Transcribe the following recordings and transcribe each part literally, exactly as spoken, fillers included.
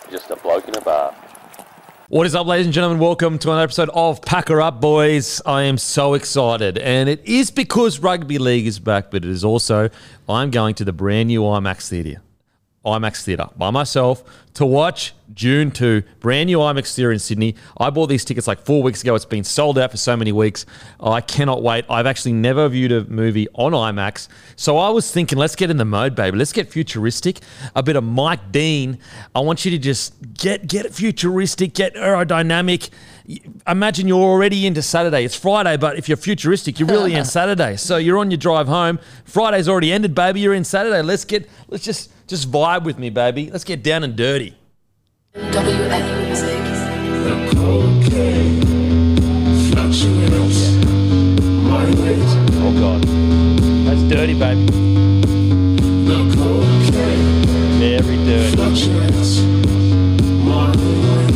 just a bloke in a bar. What is up, ladies and gentlemen? Welcome to another episode of Packer Up, boys. I am so excited, and it is because rugby league is back, but it is also I'm going to the brand new IMAX Theatre. IMAX Theatre by myself to watch Dune two, brand new IMAX Theatre in Sydney. I bought these tickets like four weeks ago. It's been sold out for so many weeks. I cannot wait. I've actually never viewed a movie on IMAX. So I was thinking, let's get in the mode, baby. Let's get futuristic. A bit of Mike Dean. I want you to just get, get it futuristic, get aerodynamic. Imagine you're already into Saturday. It's Friday, but if you're futuristic, you're really in Saturday. So you're on your drive home. Friday's already ended, baby. You're in Saturday. Let's get, let's just, just vibe with me, baby. Let's get down and dirty. W N Music. The cocaine fluctuates my ways. Oh, God. That's dirty, baby. The cocaine Very dirty. fluctuates my ways.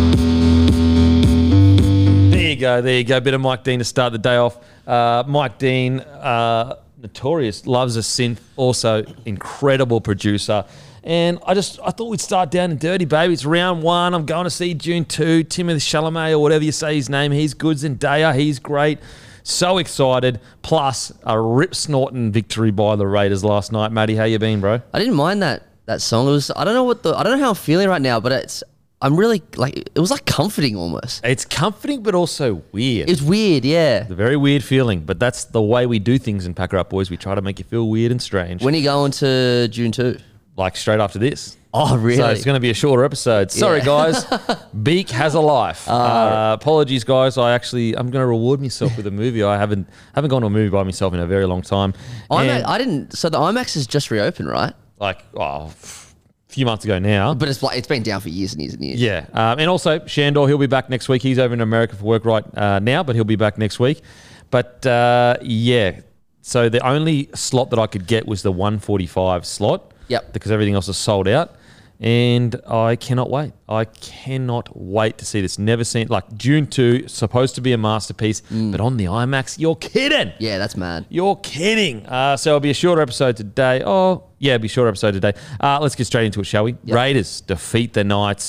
There you go. There you go. Bit of Mike Dean to start the day off. Uh, Mike Dean, uh, notorious, loves a synth. Also, incredible producer. And I just, I thought we'd start down and dirty, baby. It's round one. I'm going to see Dune two. Timothée Chalamet, or whatever you say his name. He's good. Zendaya, he's great. So excited. Plus, a rip snorting victory by the Raiders last night. Matty, how you been, bro? I didn't mind that that song. It was I don't know what the I don't know how I'm feeling right now, but it's I'm really like it was like comforting almost. It's comforting, but also weird. It's weird, yeah. It's a very weird feeling, but that's the way we do things in Packer Up, boys. We try to make you feel weird and strange. When are you going to June two? Like straight after this. Oh, really? So it's going to be a shorter episode. Sorry, Yeah. guys. Beak has a life. Uh, apologies, guys. I actually, I'm going to reward myself with a movie. I haven't haven't gone to a movie by myself in a very long time. IMAX, And, I didn't. So the IMAX has just reopened, right? like, oh, a few months ago now. But it's like it's been down for years and years and years. Yeah. Um, and also, Shandor, he'll be back next week. He's over in America for work right uh, now, but he'll be back next week. But, uh, yeah. So the only slot that I could get was the one forty-five slot. Yep. Because everything else is sold out. And I cannot wait. I cannot wait to see this. Never seen, like, Dune two, supposed to be a masterpiece, but on the IMAX, you're kidding. Yeah, that's mad. You're kidding. Uh, so it'll be a shorter episode today. Oh, yeah, it'll be a shorter episode today. Uh, let's get straight into it, shall we? Yep. Raiders defeat the Knights.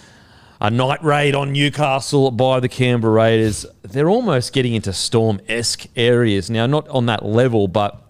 A night raid on Newcastle by the Canberra Raiders. They're almost getting into Storm-esque areas. Now, not on that level, but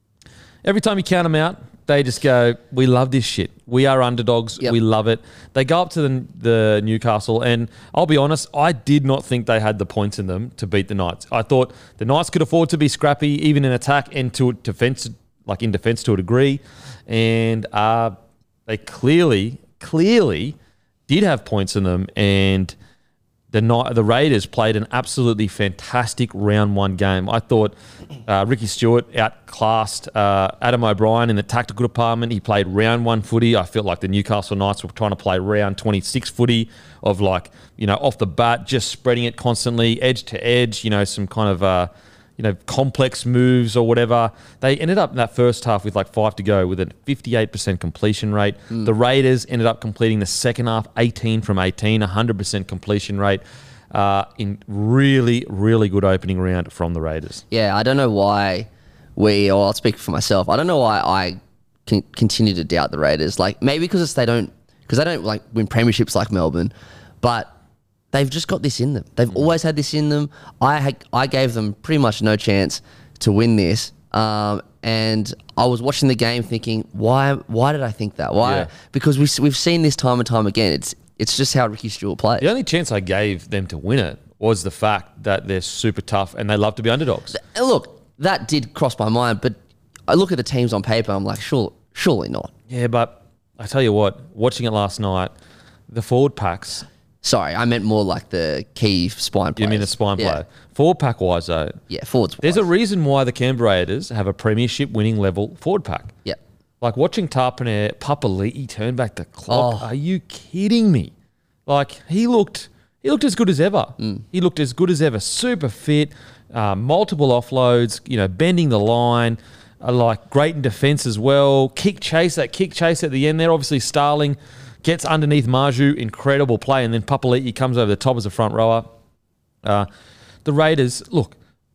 every time you count them out, they just go, we love this shit. We are underdogs. Yep. We love it. They go up to the, the Newcastle, and I'll be honest, I did not think they had the points in them to beat the Knights. I thought the Knights could afford to be scrappy, even in attack and to defense, like in defense to a degree. And uh, they clearly, clearly did have points in them, and the Knight, the Raiders played an absolutely fantastic round one game. I thought uh, Ricky Stewart outclassed uh, Adam O'Brien in the tactical department. He played round one footy. I felt like the Newcastle Knights were trying to play round twenty-six footy of, like, you know, off the bat, just spreading it constantly, edge to edge, you know, some kind of, uh, you know, complex moves or whatever. They ended up in that first half with like five to go with a fifty-eight percent completion rate. Mm. The Raiders ended up completing the second half eighteen from eighteen, one hundred percent completion rate. Uh, in really, really good opening round from the Raiders. Yeah, I don't know why we, or I'll speak for myself. I don't know why I can continue to doubt the Raiders. Like maybe because it's they don't, because they don't like win premierships like Melbourne, but they've just got this in them. They've mm. always had this in them. I had, I gave them pretty much no chance to win this. Um, and I was watching the game thinking, why why did I think that? Why? Yeah. Because we, we've seen this time and time again. It's it's just how Ricky Stewart plays. The only chance I gave them to win it was the fact that they're super tough and they love to be underdogs. And look, that did cross my mind, but I look at the teams on paper, I'm like, sure, surely not. Yeah, but I tell you what, watching it last night, the forward packs... Sorry, I meant more like the key spine players. You mean the spine yeah. player? Forward pack wise, though. Yeah, forwards. There's a reason why the Canberra Raiders have a premiership winning level forward pack. Yeah. Like watching Tarpane Papali'i turn back the clock. Oh. Are you kidding me? Like he looked, he looked as good as ever. Mm. He looked as good as ever. Super fit, uh, multiple offloads. You know, bending the line. Uh, like great in defence as well. Kick chase, that kick chase at the end there. Obviously Starling gets underneath Marju, incredible play, and then Papali'i comes over the top as a front rower. Uh, the Raiders, look,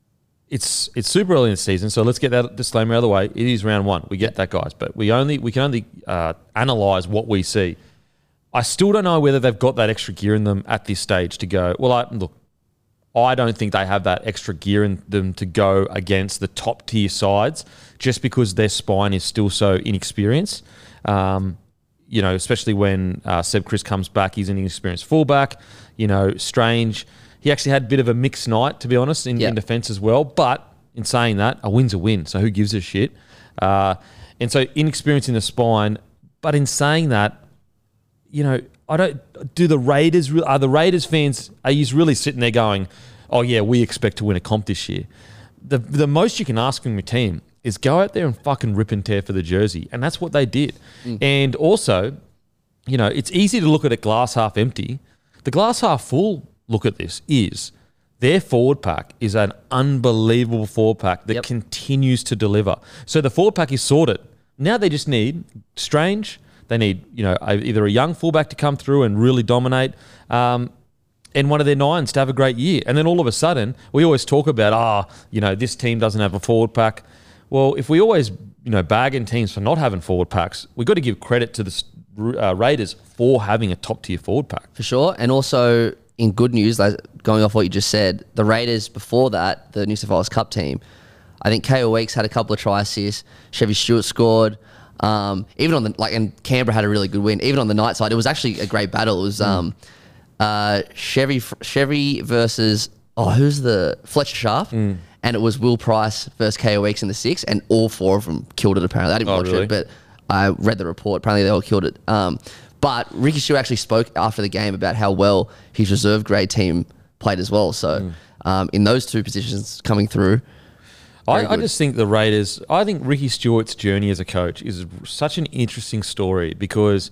it's it's super early in the season, so let's get that disclaimer out of the way. It is round one. We get that, guys, but we only we can only uh, analyse what we see. I still don't know whether they've got that extra gear in them at this stage to go, well, I, look, I don't think they have that extra gear in them to go against the top tier sides just because their spine is still so inexperienced. Um, you know, especially when uh, Seb Chris comes back, he's an inexperienced fullback. You know, Strange, he actually had a bit of a mixed night, to be honest, in, yeah. in defence as well. But in saying that, a win's a win, so who gives a shit? Uh, and so inexperience in the spine. But in saying that, you know, I don't. Do the Raiders are the Raiders fans? Are you really sitting there going, "Oh yeah, we expect to win a comp this year"? The the most you can ask from your team is go out there and fucking rip and tear for the jersey, and that's what they did. Mm. And also, you know, it's easy to look at a glass half empty. The glass half full look at this is their forward pack is an unbelievable forward pack that yep. continues to deliver. So the forward pack is sorted. Now they just need Strange. They need, you know, either a young fullback to come through and really dominate, um, and one of their nines to have a great year. And then all of a sudden, we always talk about, ah, oh, you know, this team doesn't have a forward pack. Well, if we always, you know, bagging teams for not having forward packs, we've got to give credit to the uh, Raiders for having a top tier forward pack. For sure. And also, in good news, like going off what you just said, the Raiders before that, the New South Wales Cup team, I think K O Weeks had a couple of try assists. Chevy Stewart scored. Um, even on the like, and Canberra had a really good win. Even on the night side, it was actually a great battle. It was mm. um, uh, Chevy Chevy versus oh, who's the Fletcher Sharp, mm. and it was Will Price versus K O Weeks in the six, and all four of them killed it. Apparently, I didn't oh, watch really? it, but I read the report. Apparently, they all killed it. Um, but Ricky Stewart actually spoke after the game about how well his reserve grade team played as well. So mm. um, in those two positions coming through. I, I just think the Raiders, I think Ricky Stewart's journey as a coach is such an interesting story because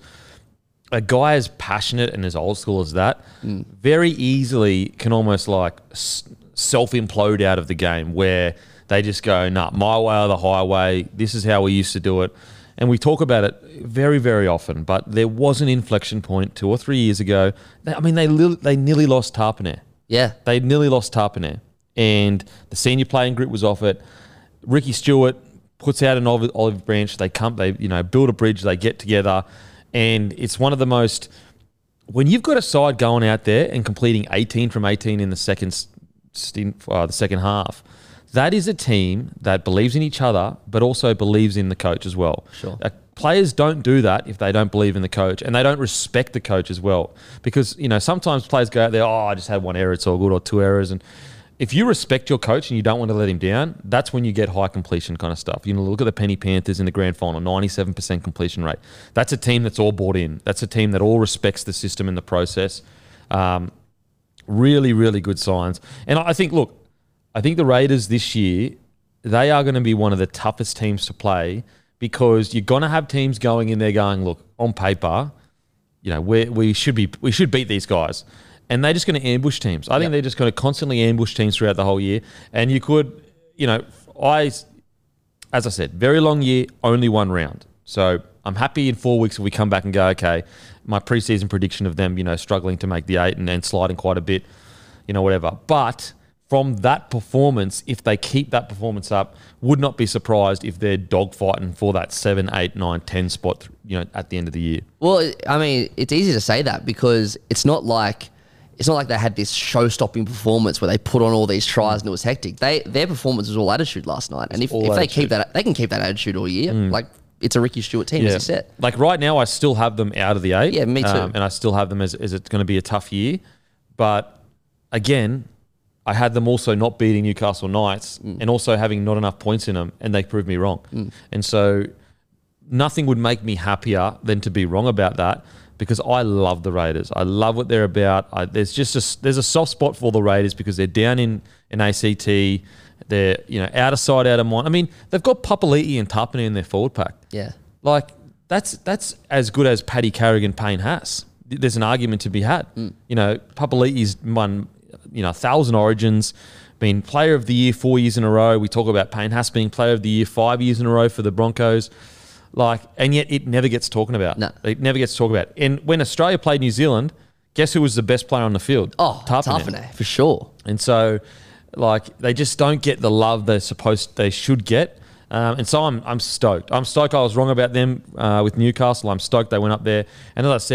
a guy as passionate and as old school as that mm. very easily can almost like self-implode out of the game where they just go, nah, my way or the highway, this is how we used to do it. And we talk about it very, very often, but there was an inflection point two or three years ago. I mean, they li- they nearly lost Tarpanair. Yeah. They nearly lost Tarpanair. And the senior playing group was off it. Ricky Stewart puts out an olive, olive branch. They come, they you know build a bridge. They get together, and it's one of the most. When you've got a side going out there and completing eighteen from eighteen in the second stint, uh, the second half, that is a team that believes in each other, but also believes in the coach as well. Sure. Uh, players don't do that if they don't believe in the coach, and they don't respect the coach as well. Because you know sometimes players go out there, oh, I just had one error, it's all good, or two errors, and if you respect your coach and you don't want to let him down, that's when you get high completion kind of stuff. You know, look at the Penny Panthers in the grand final, ninety-seven percent completion rate. That's a team that's all bought in. That's a team that all respects the system and the process. Um, really, really good signs. And I think, look, I think the Raiders this year, they are going to be one of the toughest teams to play because you're going to have teams going in there going, look, on paper, you know, we we should be we should beat these guys. And they're just going to ambush teams. I think yep. they're just going to constantly ambush teams throughout the whole year. And you could, you know, I, as I said, very long year, only one round. So I'm happy in four weeks if we come back and go, okay, my preseason prediction of them, you know, struggling to make the eight and then sliding quite a bit, you know, whatever. But from that performance, if they keep that performance up, would not be surprised if they're dogfighting for that seven, eight, nine, ten spot, you know, at the end of the year. Well, I mean, it's easy to say that because it's not like, It's not like they had this show-stopping performance where they put on all these tries and it was hectic. They their performance was all attitude last night, and if, if they keep that, they can keep that attitude all year. Mm. Like it's a Ricky Stewart team, yeah. as you said. Like right now, I still have them out of the eight. Yeah, me too. Um, and I still have them as, as it's going to be a tough year. But again, I had them also not beating Newcastle Knights mm. and also having not enough points in them, and they proved me wrong. Mm. And so nothing would make me happier than to be wrong about that. Because I love the Raiders. I love what they're about. I, there's just a, there's a soft spot for the Raiders because they're down in, in A C T. They're, you know, out of sight, out of mind. I mean, they've got Papali'i and Tarpanair in their forward pack. Yeah. Like, that's that's as good as Paddy Carrigan Payne Haas. There's an argument to be had. Mm. You know, Papali'i's won, you know, a thousand origins, been player of the year four years in a row. We talk about Payne Haas being player of the year five years in a row for the Broncos. Like, and yet it never gets talked about. No. It never gets talked about. And when Australia played New Zealand, guess who was the best player on the field? Oh, Tarpanair, for sure. And so, like, they just don't get the love they're supposed, they should get. Um, and so I'm I'm stoked. I'm stoked I was wrong about them uh, with Newcastle. I'm stoked they went up there. And as I said,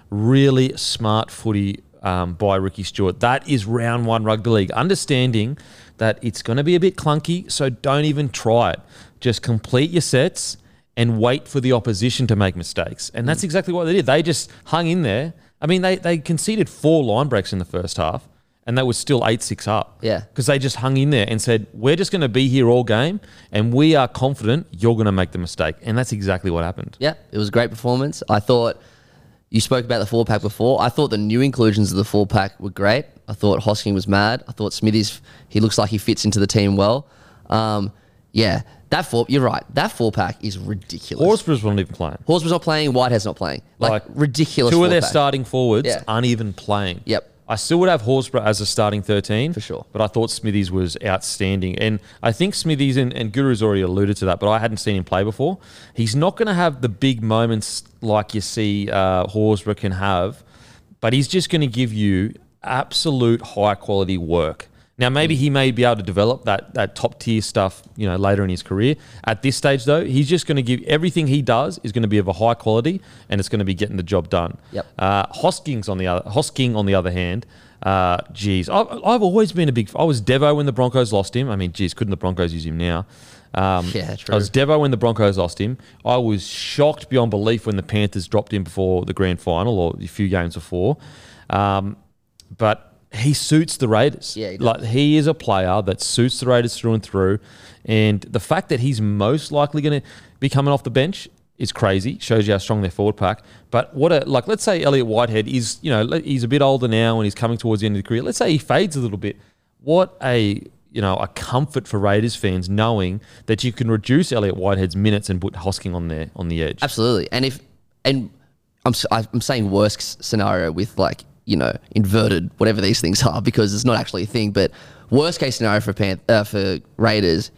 really smart footy um, by Ricky Stewart. That is round one rugby league. Understanding that it's going to be a bit clunky, so don't even try it. Just complete your sets and wait for the opposition to make mistakes. And that's exactly what they did. They just hung in there. I mean, they, they conceded four line breaks in the first half, and they were still eight six up. Yeah. Because they just hung in there and said, we're just going to be here all game, and we are confident you're going to make the mistake. And that's exactly what happened. Yeah, it was a great performance. I thought, you spoke about the four pack before. I thought the new inclusions of the four pack were great. I thought Hosking was mad. I thought Smithies, he looks like he fits into the team well. Um, yeah, that four, you're right. That four pack is ridiculous. Horsburgh's not even playing. Horsburgh's not playing, Whitehead's not playing. Like, Like, ridiculous. Two of their four-pack. starting forwards Yeah. aren't even playing. Yep. I still would have Horsburgh as a starting thirteen. For sure. But I thought Smithies was outstanding. And I think Smithies, and, and Guru's already alluded to that, but I hadn't seen him play before. He's not going to have the big moments like you see uh, Horsburgh can have, but he's just going to give you absolute high quality work. Now, maybe he may be able to develop that that top tier stuff, you know, later in his career. At this stage, though, he's just going to give everything he does is going to be of a high quality, and it's going to be getting the job done. Yep. Uh, Hoskins on the other, Hosking on the other hand, uh, geez, I've, I've always been a big. I was Devo when the Broncos lost him. I mean, geez, couldn't the Broncos use him now? Um, Yeah, true. I was Devo when the Broncos lost him. I was shocked beyond belief when the Panthers dropped him before the grand final or a few games before. Um, but he suits the Raiders. Yeah, he does. Like he is a player that suits the Raiders through and through. And the fact that he's most likely going to be coming off the bench is crazy. Shows you how strong their forward pack. But what a like, let's say Elliot Whitehead is, you know, he's a bit older now and he's coming towards the end of the career. Let's say he fades a little bit. What a you know a comfort for Raiders fans knowing that you can reduce Elliot Whitehead's minutes and put Hosking on there on the edge. Absolutely. And if and I'm s- I'm saying worst scenario with like, you know, inverted, whatever these things are, because it's not actually a thing. But worst case scenario for Pan- uh, for Raiders,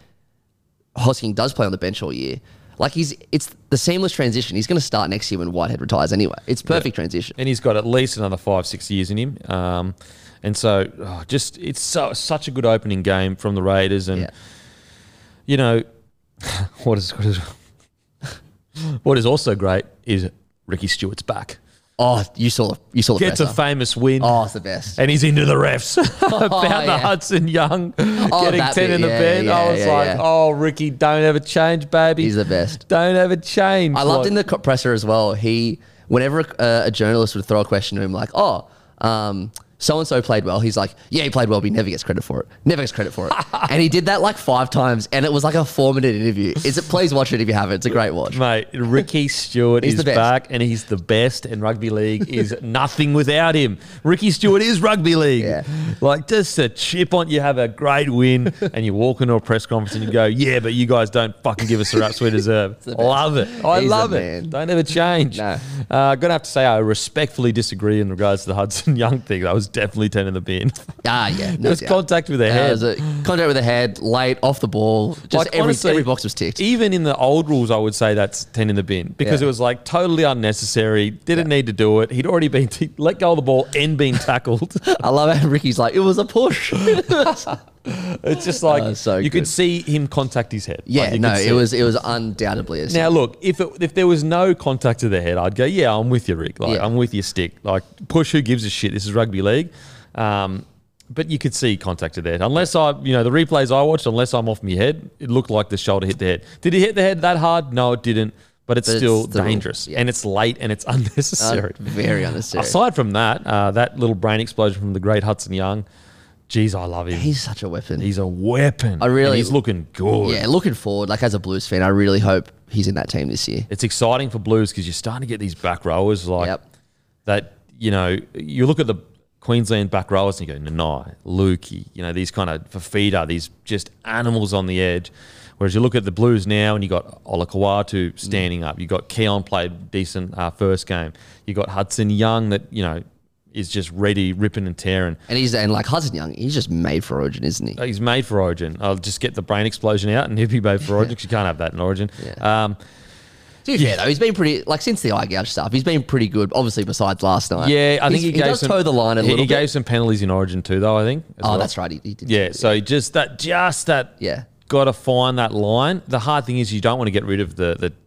Hosking does play on the bench all year. Like he's, it's the seamless transition. He's going to start next year when Whitehead retires anyway. It's perfect transition. And he's got at least another five, six years in him. Um, and so, oh, just it's so, such a good opening game from the Raiders. And Yeah. you know, what is what is what is also great is Ricky Stewart's back. Oh, you saw you saw the Gets a presser. famous win. Oh, it's the best. And he's into the refs. About yeah. the Hudson Young getting that ten bit, in the yeah, bed. yeah, I was yeah, like, yeah. oh, Ricky, don't ever change, baby. He's the best. Don't ever change. I loved Like- in the co- presser as well. He, whenever a, a journalist would throw a question to him like, oh, um, so and so played well. He's like, yeah, he played well, but he never gets credit for it. Never gets credit for it. And he did that like five times, and it was like a four-minute interview. Is it? Please watch it if you haven't. It's a great watch. Mate, Ricky Stewart He's is the best. back and he's the best, and rugby league is nothing without him. Ricky Stewart is rugby league. Yeah. Like just a chip on, you have a great win and you walk into a press conference and you go, yeah, but you guys don't fucking give us the raps we deserve. the best. Love it. I He's love the it. man. Don't ever change. No. Uh, going to have to say I respectfully disagree in regards to the Hudson Young thing. That was definitely ten in the bin. Ah, yeah. There No was doubt. contact with their Uh, head. it was a contact with the head, late, off the ball. Just Like, every, honestly, every box was ticked. Even in the old rules, I would say that's ten in the bin because Yeah. it was like totally unnecessary. Didn't need to do it. He'd already been t- let go of the ball and been tackled. I love how Ricky's like, it was a push. It's just like Oh, so you good. could see him contact his head. yeah, Like, you no, could see it was it was undoubtedly a Now look, if it, if there was no contact to the head, I'd go, yeah, I'm with you, Rick. Like Yeah. I'm with you, stick. Like push. Who gives a shit? This is rugby league. Um, but you could see contact to the head. Unless I, you know, the replays I watched, unless I'm off my head, it looked like the shoulder hit the head. Did he hit the head that hard? No, it didn't. But it's But it's still the rule, dangerous, yeah. and it's late, and it's Uh, unnecessary. very unnecessary. Aside from that, uh, that little brain explosion from the great Hudson Young, geez, I love him. He's such a weapon. He's a weapon. I really- and he's looking good. yeah, looking forward, like as a Blues fan, I really hope he's in that team this year. It's exciting for Blues because you're starting to get these back rowers like Yep. that. You know, you look at the Queensland back rowers and you go, Nanai, Lukey, you know, these kind of Fafita, these just animals on the edge. Whereas you look at the Blues now and you got Ola Kawatu standing up. You got Keon played decent uh, first game. You got Hudson Young that, you know, is just ready, ripping and tearing. And he's and like Hudson Young, he's just made for Origin, isn't he? He's made for Origin. I'll just get the brain explosion out and he'll be made for Origin because you can't have that in Origin. Yeah. Um, To be fair though, he's been pretty like since the eye gouge stuff. He's been pretty good. Obviously, besides last night. yeah, I think He's- he, gave does some, toe the line a he- little He bit. gave some penalties in Origin too, though, I think. as oh, well. that's right. He, he did. Yeah, so just that, just that. Yeah. Got to find that line. The hard thing is you don't want to get rid of the the,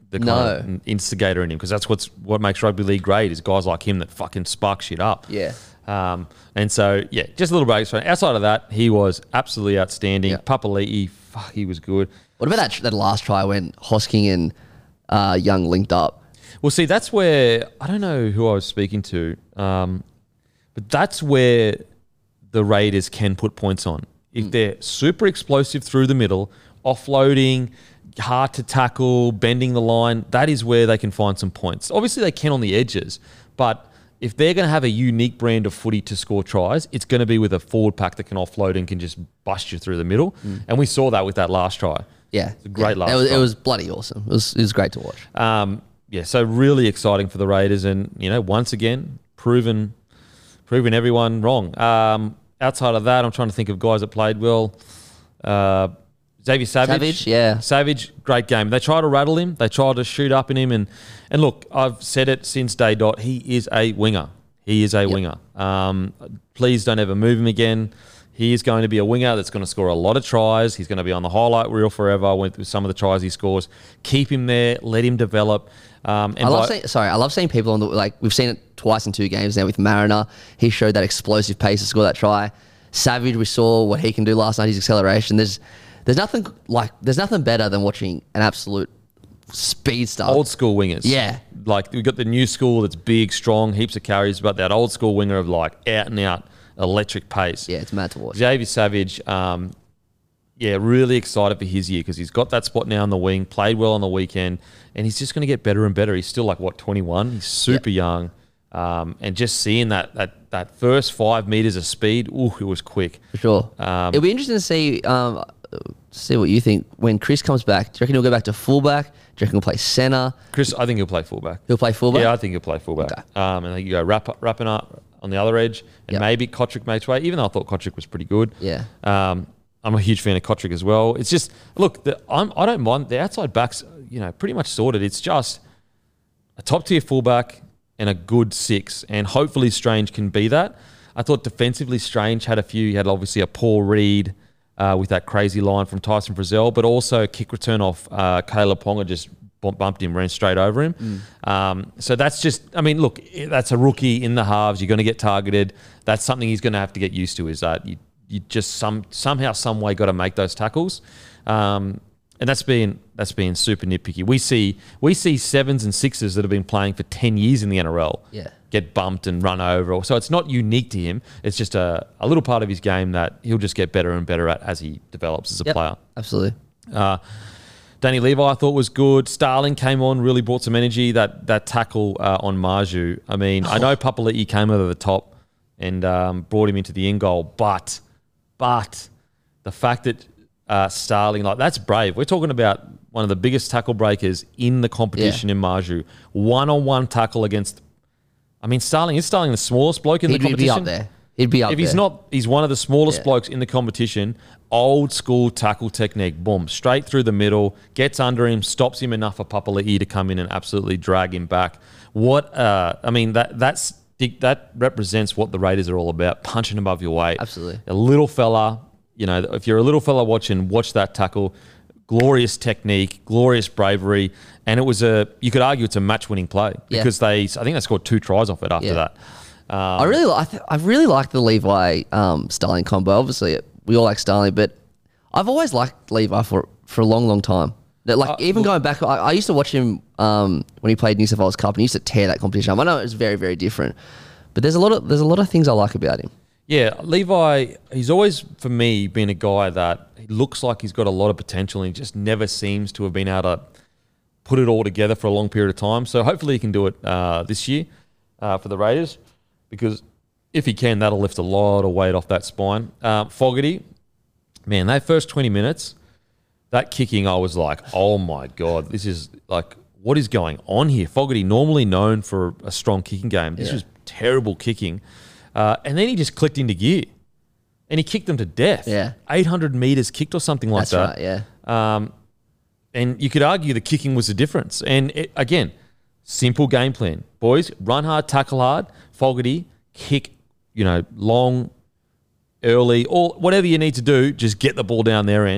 the kind of instigator in him, because that's what's what makes rugby league great is guys like him that fucking spark shit up. Yeah. Um, and so, yeah, just a little breaks. Outside of that, he was absolutely outstanding. Yeah. Papali'i, fuck, he was good. What about that that last try when Hosking and uh, Young linked up? Well, see, that's where, I don't know who I was speaking to, um, but that's where the Raiders can put points on. If they're super explosive through the middle, offloading, hard to tackle, bending the line, that is where they can find some points. Obviously, they can on the edges, but if they're going to have a unique brand of footy to score tries, it's going to be with a forward pack that can offload and can just bust you through the middle. Mm. And we saw that with that last try. Yeah. It's a great yeah. last it was, try. It was bloody awesome. It was, it was great to watch. Um, yeah, so really exciting for the Raiders. And, you know, once again, proven proven everyone wrong. Um, outside of that, I'm trying to think of guys that played well. Uh, Xavier Savage. Savage, yeah. Savage, great game. They tried to rattle him. They tried to shoot up in him. And, and look, I've said it since day dot. He is a winger. He is a yep. winger. Um, please don't ever move him again. He is going to be a winger that's going to score a lot of tries. He's going to be on the highlight reel forever with, with some of the tries he scores. Keep him there. Let him develop. Um, and I love by, seeing, sorry, I love seeing people on the, like, we've seen it twice in two games now with Mariner. He showed that explosive pace to score that try. Savage, we saw what he can do last night, his acceleration. There's there's nothing like there's nothing better than watching an absolute speedster. Old school wingers. Yeah. Like, we've got the new school that's big, strong, heaps of carries, but that old school winger of, like, out and out electric pace. Yeah, it's mad to watch. Xavier Savage, um, yeah, really excited for his year because he's got that spot now on the wing, played well on the weekend, and he's just going to get better and better. He's still, like, what, twenty-one? He's super yep. young. Um, and just seeing that that that first five metres of speed, ooh, it was quick. For sure. Um, It'll be interesting to see um, see what you think when Chris comes back. Do you reckon he'll go back to fullback? Do you reckon he'll play centre? Chris, I think he'll play fullback. He'll play fullback? Yeah, I think he'll play fullback. Okay. Um, and I think you go wrap up, wrapping up on the other edge, and yep. maybe Kotrick makes way, even though I thought Kotrick was pretty good. Yeah. Um, I'm a huge fan of Kotrick as well. It's just, look, the, I'm, I don't mind. The outside backs, you know, pretty much sorted. It's just a top-tier fullback and a good six, and hopefully Strange can be that. I thought defensively Strange had a few. He had obviously a poor read uh, with that crazy line from Tyson Frizzell, but also a kick return off uh, Caleb Ponga just bumped him, ran straight over him. Mm. Um, so that's just, I mean, look, that's a rookie in the halves. You're going to get targeted. That's something he's going to have to get used to, is that you, you just some somehow, some way got to make those tackles. Um, And that's been that's been super nitpicky. We see we see sevens and sixes that have been playing for ten years in the N R L yeah. get bumped and run over. So it's not unique to him. It's just a, a little part of his game that he'll just get better and better at as he develops as a yep, player. Absolutely. Uh, Danny Levi I thought was good. Starling came on, really brought some energy. That that tackle uh, on Marju. I mean, I know Papali'i came over the top and um, brought him into the end goal, but but the fact that Uh, Starling, like, that's brave. We're talking about one of the biggest tackle breakers in the competition yeah. in Marju. One-on-one tackle against, I mean, Starling, is Starling the smallest bloke in He'd the competition? He'd be up there. He'd be up If there. he's not, he's one of the smallest Yeah. blokes in the competition. Old school tackle technique, boom, straight through the middle, gets under him, stops him enough for Papali'i to come in and absolutely drag him back. What, uh, I mean, that that's that represents what the Raiders are all about, punching above your weight. Absolutely. A little fella. You know, if you're a little fella watching, watch that tackle. Glorious technique, glorious bravery, and it was a. You could argue it's a match-winning play Yeah. because they. I think they scored two tries off it after Yeah. that. Um, I really, I, th- I really like the Levi um, Starling combo. Obviously, we all like Starling, but I've always liked Levi for for a long, long time. That, like, Uh, even going back, I, I used to watch him um, when he played New South Wales Cup, and he used to tear that competition up. I know it's very, very different, but there's a lot of there's a lot of things I like about him. Yeah, Levi, he's always, for me, been a guy that he looks like he's got a lot of potential and he just never seems to have been able to put it all together for a long period of time. So hopefully he can do it uh, this year uh, for the Raiders, because if he can, that'll lift a lot of weight off that spine. Uh, Fogarty, man, that first twenty minutes, that kicking, I was like, oh my God, this is like, what is going on here? Fogarty, normally known for a strong kicking game. This Yeah. was terrible kicking. Uh, and then he just clicked into gear, and he kicked them to death. Yeah, eight hundred meters kicked or something like That's that. right, yeah. Um, and you could argue the kicking was the difference. And it, again, simple game plan, boys: run hard, tackle hard. Fogarty, kick, you know, long, early, or whatever you need to do. Just get the ball down their end.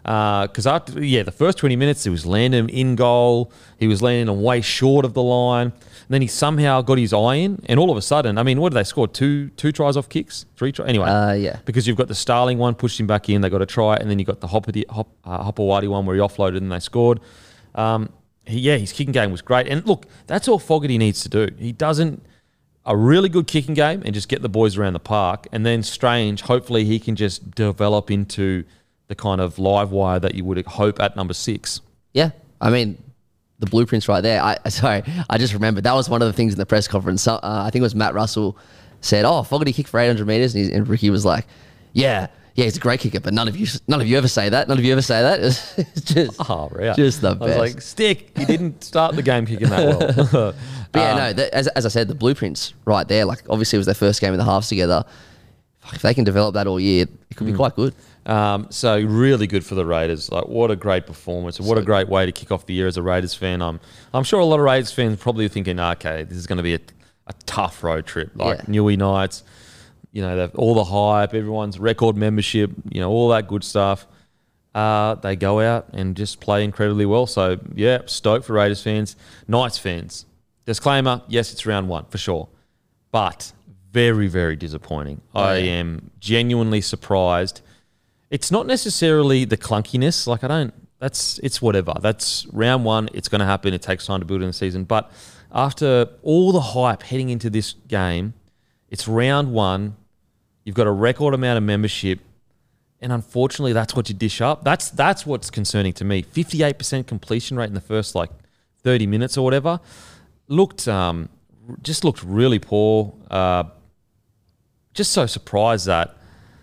Because after, yeah, the first twenty minutes, he was landing in goal. He was landing way short of the line. And then he somehow got his eye in. And all of a sudden, I mean, what did they score? Two two tries off kicks? Three tries? Anyway. Uh, yeah. Because you've got the Starling one, pushed him back in. They got a try. And then you got the Hopperty, Hop, uh, Hopperwadi one where he offloaded and they scored. Um, he, yeah, his kicking game was great. And look, that's all Fogarty needs to do. He doesn't... A really good kicking game and just get the boys around the park. And then Strange, hopefully he can just develop into the kind of live wire that you would hope at number six. Yeah. I mean, the blueprint's right there. I Sorry, I just remembered. That was one of the things in the press conference. Uh, I think it was Matt Russell said, oh, Fogarty kicked for eight hundred metres. And, and Ricky was like, yeah, yeah, he's a great kicker, but none of you none of you ever say that. None of you ever say that. It's just, Oh, right. just the I best. was like, stick. He didn't start the game kicking that well. But yeah, Um, no, that, as, as I said, the blueprint's right there. Like, obviously, it was their first game in the halves together. If they can develop that all year, it could be quite good. Um, so really good for the Raiders. Like, what a great performance. And what a great way to kick off the year as a Raiders fan. I'm, I'm sure a lot of Raiders fans probably thinking, okay, this is going to be a, a tough road trip. Like Yeah. Newey Knights, you know, they've all the hype, everyone's record membership, you know, all that good stuff. Uh, they go out and just play incredibly well. So, yeah, stoked for Raiders fans. Knights fans. Disclaimer, yes, it's round one for sure. But very, very disappointing. I yeah. am genuinely surprised. It's not necessarily the clunkiness. Like, I don't, that's, it's whatever. That's round one. It's going to happen. It takes time to build in the season. But after all the hype heading into this game, it's round one. You've got a record amount of membership. And unfortunately, that's what you dish up. That's that's what's concerning to me. fifty-eight percent completion rate in the first, like, thirty minutes or whatever. Looked, um, just looked really poor. Uh, just so surprised that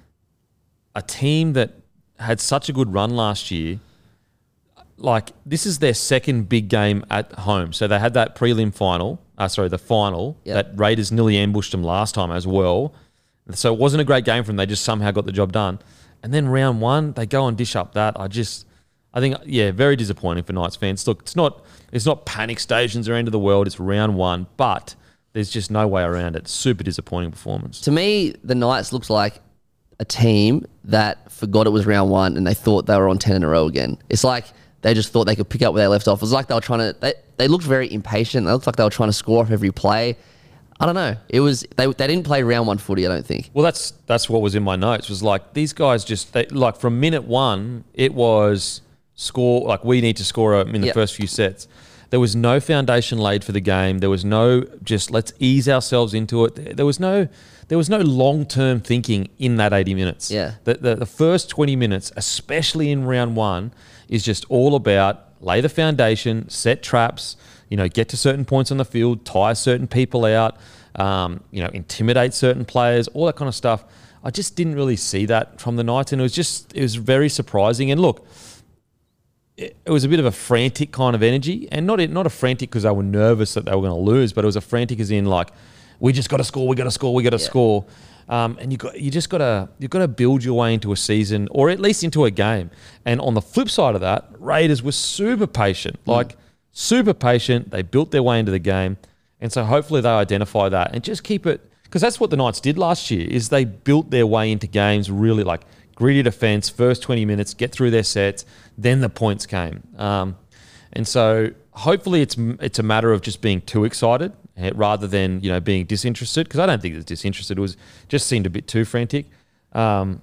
a team that had such a good run last year, like, this is their second big game at home. So they had that prelim final, uh, sorry, the final, Yep. that Raiders nearly ambushed them last time as well. So it wasn't a great game for them. They just somehow got the job done. And then round one, they go and dish up that. I just, I think, yeah, very disappointing for Knights fans. Look, it's not, it's not panic stations or end of the world. It's round one, but there's just no way around it. Super disappointing performance. To me, the Knights looked like a team that forgot it was round one and they thought they were on ten in a row again. It's like they just thought they could pick up where they left off. It was like they were trying to, they, they looked very impatient. They looked like they were trying to score off every play. I don't know. It was, they, they didn't play round one footy, I don't think. Well, that's that's what was in my notes. Was like these guys just they, like from minute one, it was score like we need to score a, in the Yep. first few sets. There was no foundation laid for the game. There was no just let's ease ourselves into it. There was no there was no long term thinking in that eighty minutes. Yeah. The, the the first twenty minutes, especially in round one, is just all about lay the foundation, set traps. You know, get to certain points on the field, tire certain people out, um, you know, intimidate certain players, all that kind of stuff. I just didn't really see that from the Knights, and it was just, it was very surprising. And look, it, it was a bit of a frantic kind of energy, and not not a frantic because they were nervous that they were going to lose, but it was a frantic as in like, we just got to score, we got to score, we got to Yeah. score. Um, and you got you just got to you got to build your way into a season, or at least into a game. And on the flip side of that, Raiders were super patient, like super patient. They built their way into the game, and so hopefully they identify that and just keep it, because that's what the Knights did last year. Is they built their way into games, really like gritty defense, first twenty minutes, get through their sets, then the points came. Um, and so hopefully it's it's a matter of just being too excited eh, rather than, you know, being disinterested, because I don't think it was disinterested. It was just seemed a bit too frantic. Um,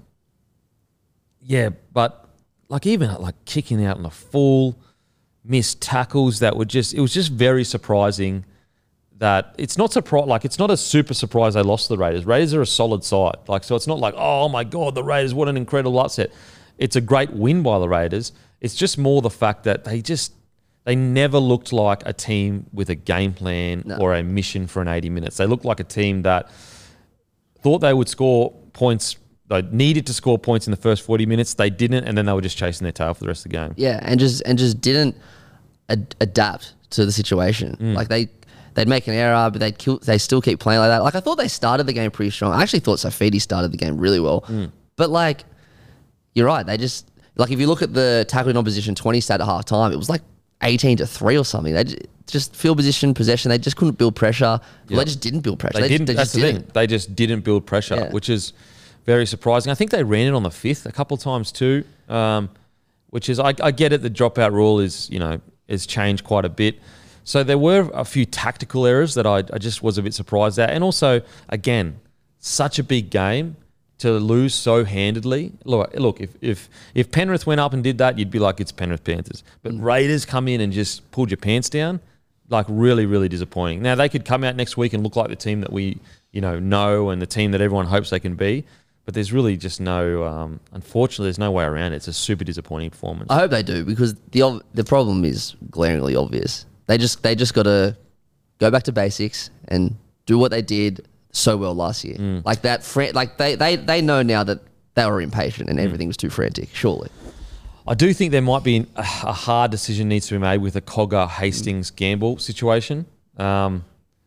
yeah, but like even like kicking out in the full, missed tackles that were just, it was just very surprising that it's not surprise like it's not a super surprise they lost to the Raiders. Raiders are a solid side. Like, so it's not like, oh my God, the Raiders, what an incredible upset. It's a great win by the Raiders. It's just more the fact that they just, they never looked like a team with a game plan No. or a mission for an eighty minutes. They looked like a team that thought they would score points, they needed to score points in the first forty minutes. They didn't, and then they were just chasing their tail for the rest of the game. Yeah, and just and just didn't ad- adapt to the situation. Like they they'd make an error, but they'd kill. They still keep playing like that. Like I thought they started the game pretty strong. I actually thought Safidi started the game really well. But like, you're right. They just like if you look at the tackling opposition twenty stat at half time, it was like eighteen to three or something. They just, just field position possession. They just couldn't build pressure. Well, Yeah. they just didn't build pressure. They, They, didn't. They That's just the didn't. thing. They just didn't build pressure, Yeah. which is very surprising. I think they ran it on the fifth a couple of times too. Um, which is I, I get it. The dropout rule is you know has changed quite a bit. So there were a few tactical errors that I, I just was a bit surprised at, and also again, such a big game to lose so handedly. Look, look, if if if Penrith went up and did that, you'd be like, it's Penrith Panthers. But Raiders come in and just pulled your pants down, like really, really disappointing. Now they could come out next week and look like the team that we you know know and the team that everyone hopes they can be. But there's really just no, um, unfortunately, there's no way around it. It's a super disappointing performance. I hope they do because the ov- the problem is glaringly obvious. They just they just got to go back to basics and do what they did so well last year. Mm. Like that, fran- like they, they they know now that they were impatient and everything was too frantic. Surely, I do think there might be a, a hard decision needs to be made with a Cogger Hastings gamble situation. Um,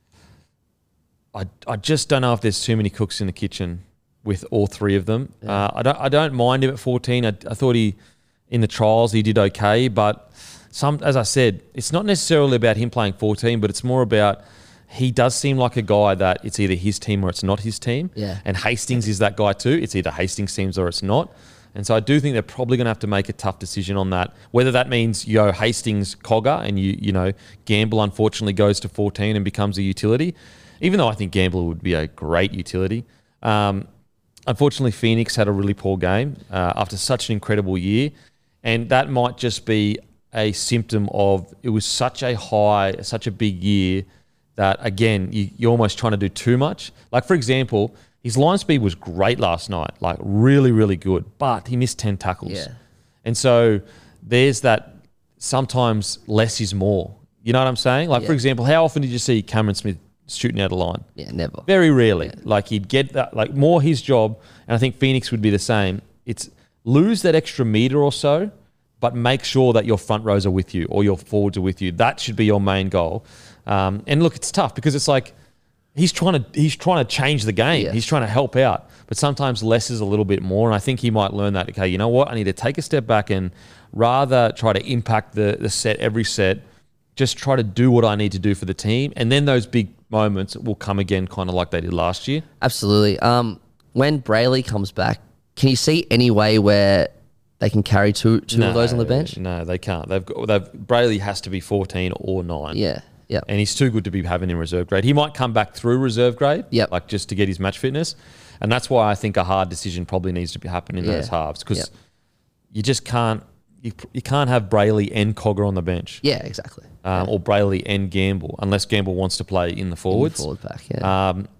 I I just don't know if there's too many cooks in the kitchen with all three of them. Yeah. Uh, I don't I don't mind him at fourteen. I, I thought he in the trials he did okay, but some as I said, it's not necessarily about him playing fourteen, but it's more about he does seem like a guy that it's either his team or it's not his team. Yeah. And Hastings is that guy too. It's either Hastings teams or it's not. And so I do think they're probably going to have to make a tough decision on that. Whether that means you go Hastings Cogger and you you know Gamble unfortunately goes to fourteen and becomes a utility, even though I think Gamble would be a great utility. Um, unfortunately, Phoenix had a really poor game uh, after such an incredible year, and that might just be a symptom of it was such a high, such a big year that, again, you, you're almost trying to do too much. Like, for example, his line speed was great last night, like really, really good, but he missed ten tackles. Yeah. And so there's that sometimes less is more. You know what I'm saying? Like, Yeah. for example, how often did you see Cameron Smith shooting out of line? yeah, never. Very rarely. Like, he'd get that, like, more his job, and I think Phoenix would be the same. It's lose that extra meter or so, but make sure that your front rows are with you or your forwards are with you. That should be your main goal. Um, and look, it's tough because it's like he's trying to he's trying to change the game. Yeah. He's trying to help out, but sometimes less is a little bit more. And I think he might learn that. Okay, you know what? I need to take a step back and rather try to impact the the set every set. Just try to do what I need to do for the team, and then those big moments will come again, kind of like they did last year. Absolutely. Um, when Brayley comes back, can you see any way where they can carry two two of those on the bench? No, they can't. They've got they've Brayley has to be fourteen or nine. Yeah. Yeah. And he's too good to be having in reserve grade. He might come back through reserve grade, Yep. like just to get his match fitness. And that's why I think a hard decision probably needs to be happening in Yeah. those halves because Yep. you just can't you, you can't have Brayley and Cogger on the bench. Yeah, exactly. Um, or Brayley and Gamble, unless Gamble wants to play in the In the forwards. forward pack, yeah. Um,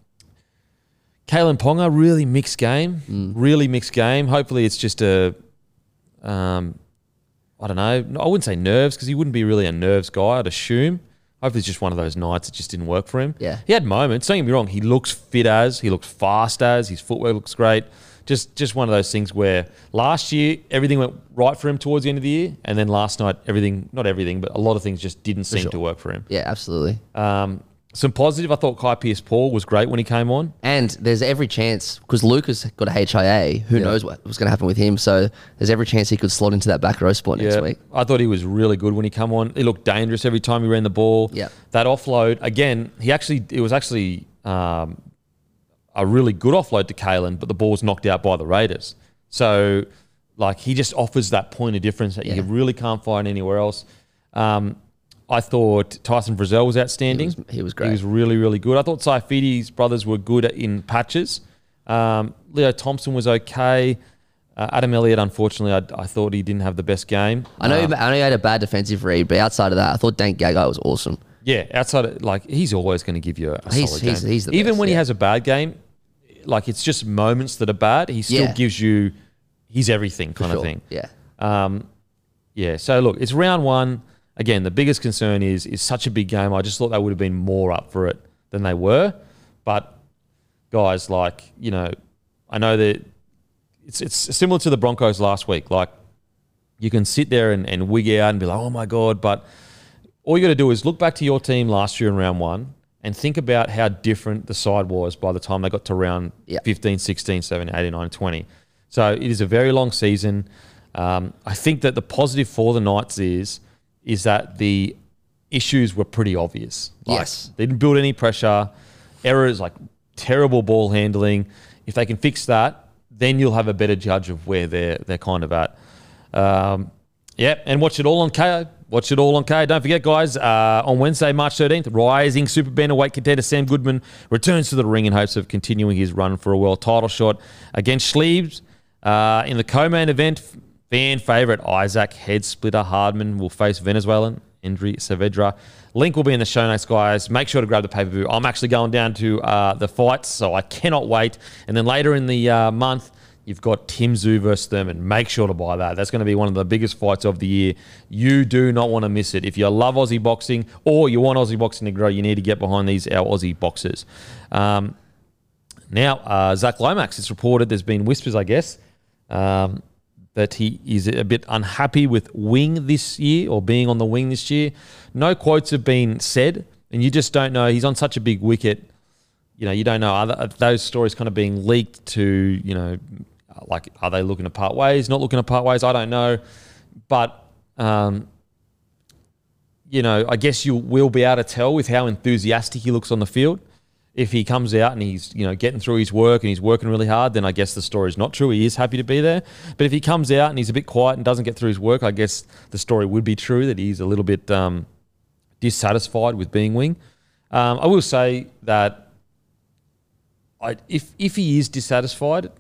Kalen Ponga, really mixed game. Mm. Really mixed game. Hopefully it's just a, um, I don't know. I wouldn't say nerves because he wouldn't be really a nerves guy, I'd assume. Hopefully it's just one of those nights it just didn't work for him. Yeah. He had moments. Don't get me wrong. He looks fit as. He looks fast as. His footwork looks great. Just just one of those things where last year everything went right for him towards the end of the year, and then last night everything, not everything, but a lot of things just didn't seem sure. to work for him. yeah, absolutely. Um, some positive. I thought Kai Pearce-Paul was great when he came on. And there's every chance, because Lucas got a H I A, who Yeah. knows what was going to happen with him. So there's every chance he could slot into that back row spot next week. I thought he was really good when he came on. He looked dangerous every time he ran the ball. Yeah. That offload, again, he actually, it was actually um, a really good offload to Kalen, but the ball was knocked out by the Raiders. So, like, he just offers that point of difference that Yeah. you really can't find anywhere else. Um, I thought Tyson Frizzell was outstanding. He was- he was great. He was really, really good. I thought Saifidi's brothers were good in patches. Um, Leo Thompson was okay. Uh, Adam Elliott, unfortunately, I, I thought he didn't have the best game. I know, Uh, he, I know he had a bad defensive read, but outside of that, I thought Dank Gagai was awesome. Yeah, outside of, like, he's always going to give you a, a He's- solid he's- game. he's the Even best, when he yeah. has a bad game, like, it's just moments that are bad. He still Yeah. gives you, he's everything kind Sure. of thing. Yeah. Um, yeah, so look, it's round one. Again, the biggest concern is is such a big game. I just thought they would have been more up for it than they were. But guys, like, you know, I know that it's it's similar to the Broncos last week. Like, you can sit there and, and wig out and be like, oh my God, but all you got to do is look back to your team last year in round one and think about how different the side was by the time they got to round Yeah. fifteen, sixteen, seventeen, eighteen, nineteen, twenty. So it is a very long season. Um, I think that the positive for the Knights is is that the issues were pretty obvious. Like, Yes. they didn't build any pressure. Errors, like terrible ball handling. If they can fix that, then you'll have a better judge of where they're they're kind of at. Um, Yep, and watch it all on K O. Watch it all on K O. Don't forget, guys, uh, on Wednesday, March thirteenth, rising super bantamweight contender Sam Goodman returns to the ring in hopes of continuing his run for a world title shot against Schliebs. Uh, in the co-main event, fan favourite Isaac Head Splitter Hardman will face Venezuelan Endry Saavedra. Link will be in the show notes, guys. Make sure to grab the pay-per-view. I'm actually going down to uh, the fights, so I cannot wait. And then later in the uh, month, you've got Tim Tszyu versus Thurman. Make sure to buy that. That's going to be one of the biggest fights of the year. You do not want to miss it. If you love Aussie boxing or you want Aussie boxing to grow, you need to get behind these, our Aussie boxers. Um, now, uh, Zach Lomax, it's reported, there's been whispers, I guess, um, that he is a bit unhappy with wing this year or being on the wing this year. No quotes have been said, and you just don't know. He's on such a big wicket. You know, you don't know. Are th- those stories kind of being leaked to, you know, like, are they looking to part ways, not looking to part ways? I don't know. But, um, you know, I guess you will be able to tell with how enthusiastic he looks on the field. If he comes out and he's, you know, getting through his work and he's working really hard, then I guess the story is not true. He is happy to be there. But if he comes out and he's a bit quiet and doesn't get through his work, I guess the story would be true that he's a little bit um, dissatisfied with being wing. Um, I will say that I, if if he is dissatisfied,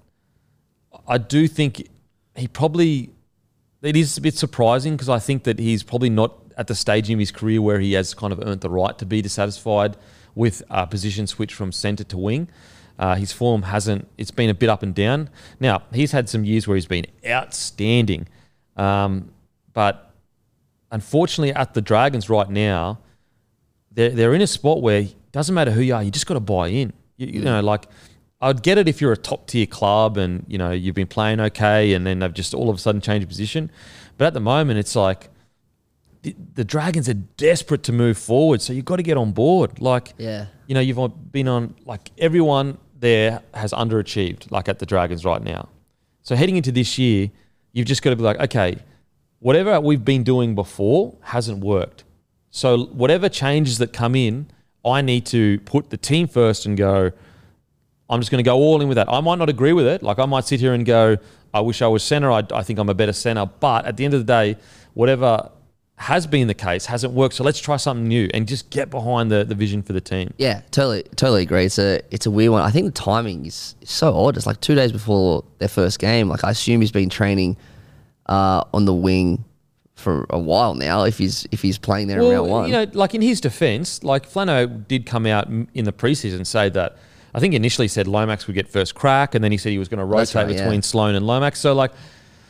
I do think he probably, it is a bit surprising because I think that he's probably not at the stage in his career where he has kind of earned the right to be dissatisfied with a position switch from centre to wing. Uh, his form hasn't, it's been a bit up and down. Now, he's had some years where he's been outstanding. Um, but unfortunately at the Dragons right now, they're, they're in a spot where it doesn't matter who you are, you just got to buy in. You, you know, like, I'd get it if you're a top tier club and, you know, you've been playing okay and then they've just all of a sudden changed position. But at the moment, it's like the, the Dragons are desperate to move forward. So you've got to get on board. Like, Yeah. you know, you've been on, like, everyone there has underachieved, like at the Dragons right now. So heading into this year, you've just got to be like, okay, whatever we've been doing before hasn't worked. So whatever changes that come in, I need to put the team first and go, I'm just going to go all in with that. I might not agree with it. Like, I might sit here and go, I wish I was centre. I, I think I'm a better centre. But at the end of the day, whatever has been the case hasn't worked. So let's try something new and just get behind the, the vision for the team. Yeah, totally, totally agree. It's a, it's a weird one. I think the timing is, is so odd. It's like two days before their first game. Like, I assume he's been training uh, on the wing for a while now. If he's if he's playing there in round one, you know, like in his defence, like Flano did come out in the preseason and say that. I think initially said Lomax would get first crack, and then he said he was going to rotate right, between yeah. Sloan and Lomax. So like,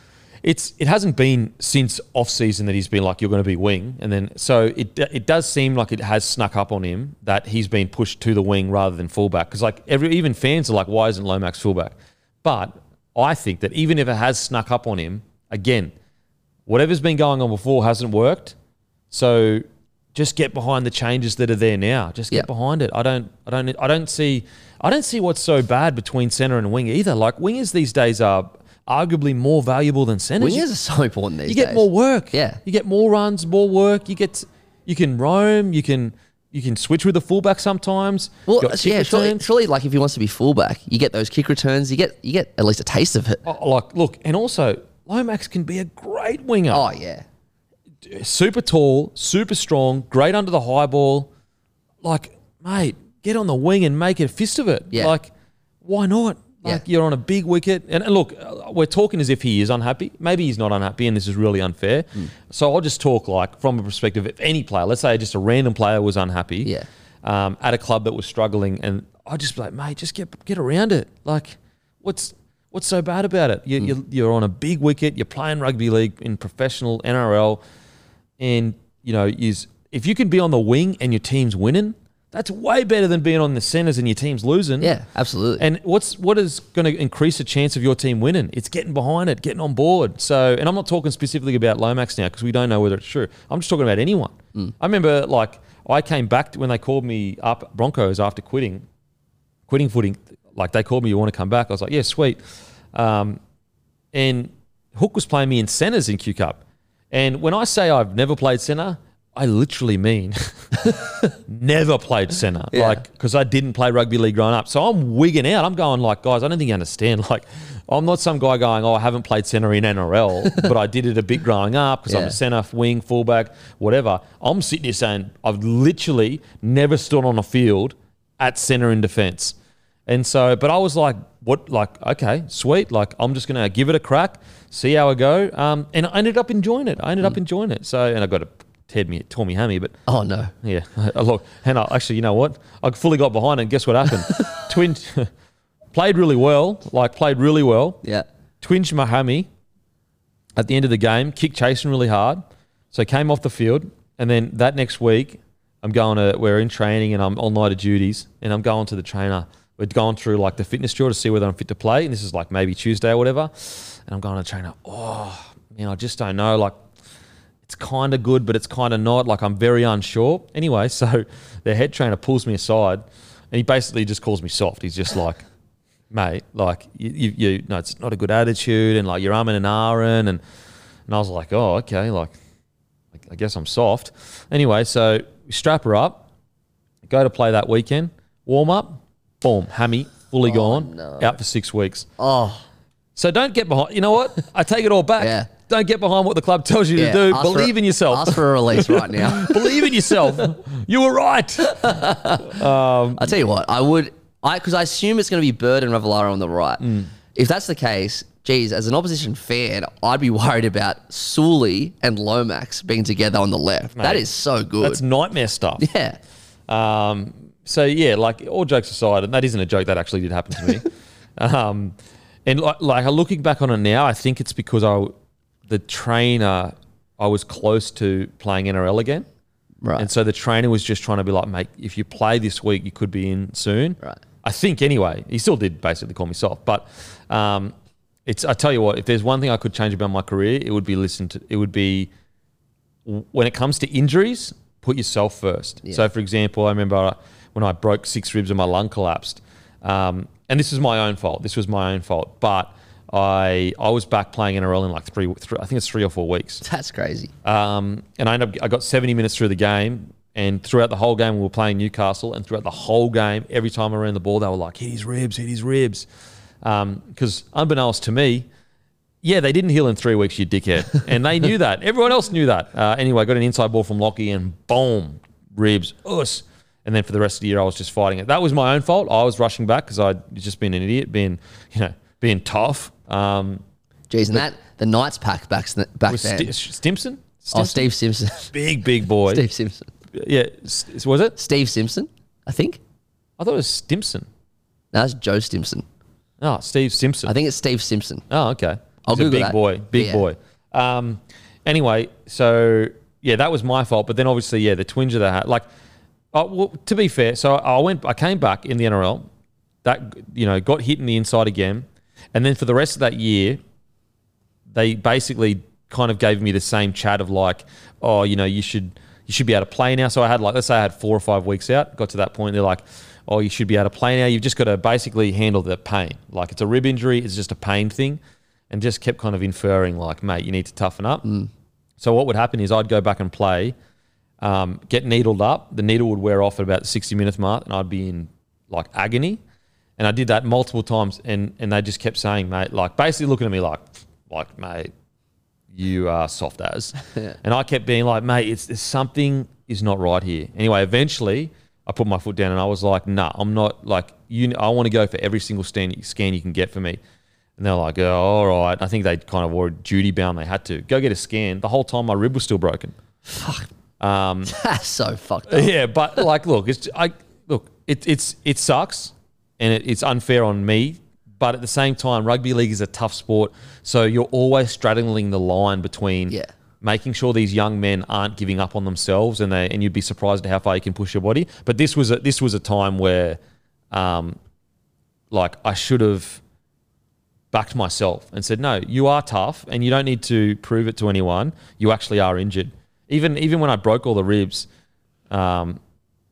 it's it hasn't been since off season that he's been like, you're going to be wing, and then so it it does seem like it has snuck up on him that he's been pushed to the wing rather than fullback. Because like every even fans are like, why isn't Lomax fullback? But I think that even if it has snuck up on him, again, whatever's been going on before hasn't worked. So just get behind the changes that are there now. Just get Yep. behind it. I don't I don't I don't see I don't see what's so bad between centre and wing either. Like, wingers these days are arguably more valuable than centres. wingers are so important these You days. get more work. Yeah. You get more runs, more work. You get you can roam, you can you can switch with the fullback sometimes. Well, You got kick yeah, surely, returns. surely, like if he wants to be fullback, you get those kick returns. You get you get at least a taste of it. Oh, like, look, and also Lomax can be a great winger. Oh yeah, Super tall, super strong, great under the high ball. Like, mate, get on the wing and make a fist of it. Yeah. Like, why not? Like, Yeah. you're on a big wicket. And, and look, uh, we're talking as if he is unhappy. Maybe he's not unhappy and this is really unfair. Hmm. So I'll just talk like from a perspective of any player. Let's say just a random player was unhappy Yeah. um, at a club that was struggling. And I'd just be like, mate, just get get around it. Like, what's what's so bad about it? You, Hmm. you're, you're on a big wicket. You're playing rugby league in professional N R L. And, you know, is if you can be on the wing and your team's winning, that's way better than being on the centres and your team's losing. yeah, absolutely. And what's what is going to increase the chance of your team winning? It's getting behind it, getting on board. So, and I'm not talking specifically about Lomax now because we don't know whether it's true. I'm just talking about anyone. I remember, like, I came back to when they called me up at Broncos after quitting, quitting footing. Like, they called me, you want to come back? I was like, yeah, sweet. Um, and Hook was playing me in centres in Q Cup. And when I say I've never played centre, I literally mean never played centre, Yeah. like because I didn't play rugby league growing up. So I'm wigging out. I'm going like, guys, I don't think you understand. Like, I'm not some guy going, oh, I haven't played centre in N R L, but I did it a bit growing up because I'm Yeah. a centre, wing, fullback, whatever. I'm sitting here saying I've literally never stood on a field at centre in defence. And so, but I was like, what, like, okay, sweet. Like, I'm just going to give it a crack, see how I go. Um, and I ended up enjoying it. I ended up enjoying it. So, and I got a tear me, tore me hammy, but Oh no. yeah, look, and I, actually, you know what? I fully got behind it, and guess what happened? Twin played really well, like played really well. Yeah. Twinged my hammy at the end of the game, kicked chasing really hard. So came off the field, and then that next week, I'm going to, we're in training and I'm on night of duties, and I'm going to the trainer. We're going through like the fitness drill to see whether I'm fit to play, and this is like maybe Tuesday or whatever. And I'm going to the trainer, oh, man, I just don't know. Like, it's kind of good, but it's kind of not. Like, I'm very unsure. Anyway, so the head trainer pulls me aside, and he basically just calls me soft. He's just like, mate, like, you, you, you no, it's not a good attitude, and like, you're umming and ahhing. And, and I was like, oh, okay, like, I guess I'm soft. Anyway, so we strap her up, go to play that weekend, warm up, boom, hammy, fully gone, no. out for six weeks. Oh. So don't get behind. You know what? I take it all back. Yeah. Don't get behind what the club tells you Yeah. to do. Ask Believe for, in yourself. Ask for a release right now. Believe in yourself. You were right. I'll tell you what, I would, I because I assume it's going to be Bird and Ravalato on the right. Mm. If that's the case, geez, as an opposition fan, I'd be worried about Sully and Lomax being together on the left. That is so good. That's nightmare stuff. yeah. Um, so yeah, like all jokes aside, and that isn't a joke, that actually did happen to me. um, and like, like looking back on it now, I think it's because I, the trainer, I was close to playing N R L again. Right. And so the trainer was just trying to be like, mate, if you play this week, you could be in soon. Right. I think anyway. He still did basically call me soft. But um, it's I tell you what, if there's one thing I could change about my career, it would be listen to it would be when it comes to injuries, put yourself first. Yeah. So for example, I remember when I broke six ribs and my lung collapsed. Um, and this was my own fault. This was my own fault. But I I was back playing N R L in like three, three I think it's three or four weeks. That's crazy. Um, and I ended up, I got seventy minutes through the game, and throughout the whole game we were playing Newcastle, and throughout the whole game, every time I ran the ball, they were like, hit his ribs, hit his ribs. Because um, unbeknownst to me, yeah, they didn't heal in three weeks, you dickhead. And they knew that. Everyone else knew that. Uh, anyway, I got an inside ball from Lockie, and boom, ribs, us. And then for the rest of the year, I was just fighting it. That was my own fault. I was rushing back because I'd just been an idiot, being, you know, being tough. Um, Jeez, and that, the Knights pack back, back was then. Sti- Stimson? Oh, Stimson? Steve Simpson. Big, big boy. Steve Simpson. Yeah, s- was it? Steve Simpson, I think. I thought it was Stimson. No, that's Joe Stimson. Oh, Steve Simpson. I think it's Steve Simpson. Oh, okay. I'll He's a Google big that. boy, big Yeah. boy. Um, anyway, so yeah, that was my fault. But then obviously, yeah, the twinge that I had, like, oh, well, to be fair, so I went, I came back in the N R L. That, you know, got hit in the inside again, and then for the rest of that year, they basically kind of gave me the same chat of like, oh, you know, you should you should be able to play now. So I had like, let's say I had four or five weeks out. Got to that point, they're like, oh, you should be able to play now. You've just got to basically handle the pain. Like it's a rib injury, it's just a pain thing, and just kept kind of inferring like, mate, you need to toughen up. So what would happen is I'd go back and play, um, get needled up. The needle would wear off at about the sixty minutes mark, and I'd be in like agony. And I did that multiple times, and and they just kept saying, mate, like basically looking at me like, like, mate, you are soft as. Yeah. And I kept being like, mate, it's there's something is not right here. Anyway, eventually I put my foot down and I was like, nah, I'm not like you. I want to go for every single scan, scan you can get for me. And they're like, oh, all right. I think they kind of were duty bound. They had to go get a scan. The whole time my rib was still broken. Fuck. Um, That's so fucked up. yeah, but like, look, it's I look, it it's it sucks, and it, it's unfair on me. But at the same time, rugby league is a tough sport, so you're always straddling the line between Yeah. making sure these young men aren't giving up on themselves, and they and you'd be surprised at how far you can push your body. But this was a, this was a time where, um, like I should have backed myself and said, no, you are tough, and you don't need to prove it to anyone. You actually are injured. Even even when I broke all the ribs, um,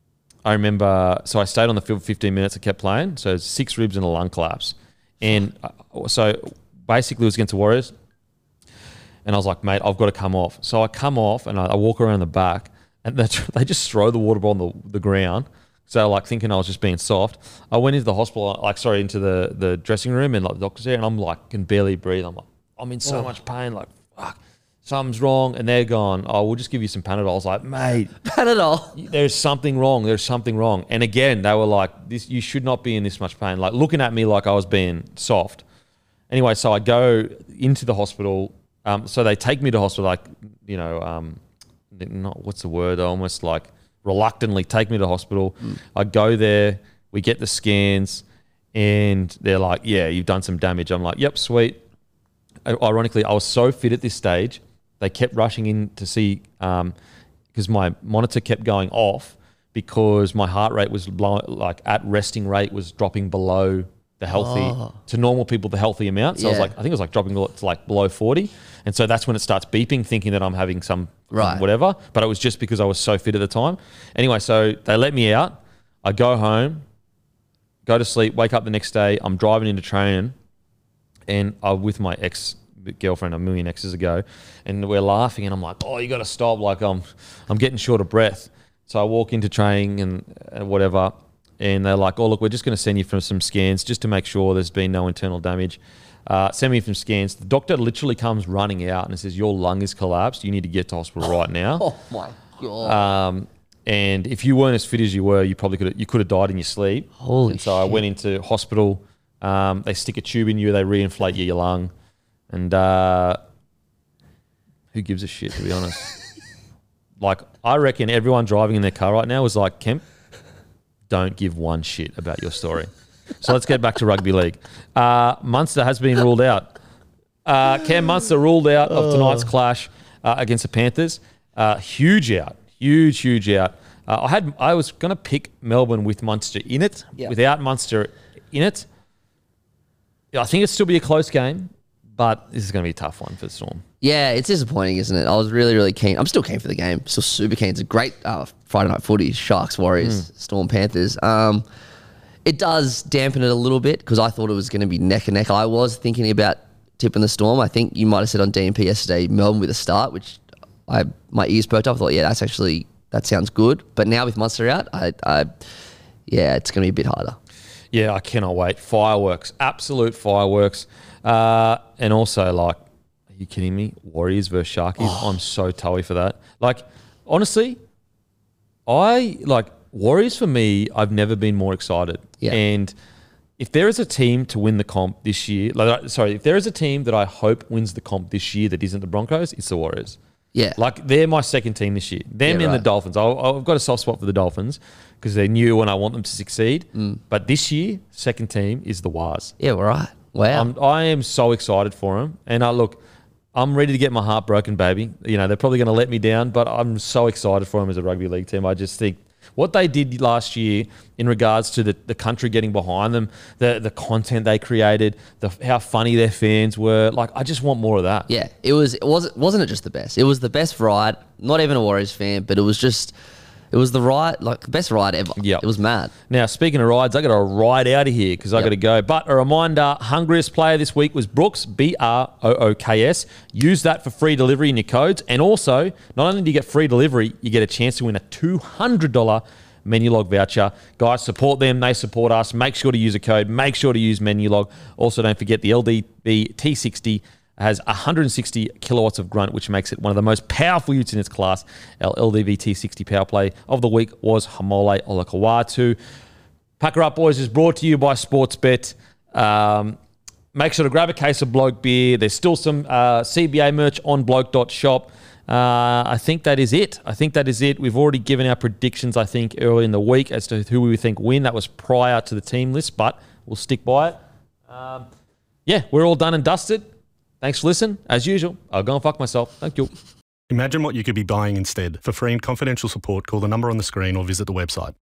I remember. So I stayed on the field for fifteen minutes. I kept playing. So it's six ribs and a lung collapse. And so basically it was against the Warriors. And I was like, mate, I've got to come off. So I come off and I, I walk around the back, and they they just throw the water bottle on the, the ground. So like thinking I was just being soft. I went into the hospital, like sorry, into the, the dressing room and like the doctor's there, and I'm like can barely breathe. I'm like I'm in so Oh. much pain, like fuck, something's wrong. And they're gone, oh, we'll just give you some Panadol. I was like, mate, Panadol. there's something wrong. There's something wrong. And again, they were like, this, you should not be in this much pain. Like looking at me like I was being soft. Anyway, so I go into the hospital. Um, so they take me to hospital, like, you know, um, not what's the word? Almost like reluctantly take me to the hospital. Mm. I go there, we get the scans, and they're like, yeah, you've done some damage. I'm like, yep, sweet. Ironically, I was so fit at this stage, they kept rushing in to see, um, because my monitor kept going off because my heart rate was blow, like at resting rate was dropping below the healthy, Oh. to normal people, the healthy amount. So I was Yeah. like, I think it was like dropping to like below forty. And so that's when it starts beeping, thinking that I'm having some Right. whatever. But it was just because I was so fit at the time. Anyway, so they let me out. I go home, go to sleep, wake up the next day. I'm driving into training, and I'm with my ex girlfriend a million exes ago, and we're laughing, and I'm like, oh, you got to stop. Like I'm, I'm getting short of breath. So I walk into training and, and whatever. And they're like, oh, look, we're just going to send you for some scans just to make sure there's been no internal damage. Uh, send me some scans. The doctor literally comes running out and says, your lung is collapsed. You need to get to hospital right now. Oh my god. Um, and if you weren't as fit as you were, you probably could have, you could have died in your sleep. Holy And so I shit. went into hospital. Um, they stick a tube in you. They reinflate your lung. And uh, who gives a shit, to be honest? Like, I reckon everyone driving in their car right now was like, Kemp, don't give one shit about your story. So let's get back to rugby league. Uh, Munster has been ruled out. Uh, Cam Munster ruled out of tonight's clash uh, against the Panthers. Uh, huge out, huge, huge out. Uh, I had, I was going to pick Melbourne with Munster in it. Yeah. Without Munster in it, I think it'd still be a close game, but this is going to be a tough one for the Storm. Yeah, it's disappointing, isn't it? I was really, really keen. I'm still keen for the game. Still super keen. It's a great uh, Friday night footy. Sharks, Warriors, Storm, Panthers. Um, it does dampen it a little bit because I thought it was going to be neck and neck. I was thinking about tipping the Storm. I think you might have said on D M P yesterday, Melbourne with a start, which I my ears perked up. I thought, yeah, that's actually that sounds good. But now with Munster out, I, I yeah, it's going to be a bit harder. Yeah, I cannot wait. Fireworks, absolute fireworks. Uh, and also, like, are you kidding me? Warriors versus Sharkies. I'm so toey for that. Like, honestly, I, like, Warriors for me, I've never been more excited. Yeah. And if there is a team to win the comp this year, like, sorry, if there is a team that I hope wins the comp this year that isn't the Broncos, it's the Warriors. Yeah. Like, they're my second team this year. Them Yeah, and the right. Dolphins. I, I've got a soft spot for the Dolphins because they're new and I want them to succeed. Mm. But this year, second team is the Wars. Yeah, all right. Wow. I'm, I am so excited for them. And I look, I'm ready to get my heart broken, baby. You know, they're probably going to let me down, but I'm so excited for them as a rugby league team. I just think what they did last year in regards to the, the country getting behind them, the the content they created, the how funny their fans were. Like, I just want more of that. Yeah, it was. It was. Wasn't it just the best? It was the best ride. Not even a Warriors fan, but it was just. It was the ride, like the best ride ever. Yep. It was mad. Now, speaking of rides, I got to ride out of here because I Yep. got to go. But a reminder, hungriest player this week was Brooks, B R O O K S. Use that for free delivery in your codes. And also, not only do you get free delivery, you get a chance to win a two hundred dollars Menulog voucher. Guys, support them. They support us. Make sure to use a code. Make sure to use Menulog. Also, don't forget the L D B T sixty has one hundred sixty kilowatts of grunt, which makes it one of the most powerful utes in its class. Our L D V T sixty power play of the week was Hamole Olakawatu. Packer Up Boys is brought to you by Sportsbet. Um, make sure to grab a case of Bloke beer. There's still some uh, C B A merch on bloke dot shop. Uh, I think that is it. I think that is it. We've already given our predictions, I think, early in the week as to who we think win. That was prior to the team list, but we'll stick by it. Um, yeah, we're all done and dusted. Thanks for listening. As usual, I'll go and fuck myself. Thank you. Imagine what you could be buying instead. For free and confidential support, call the number on the screen or visit the website.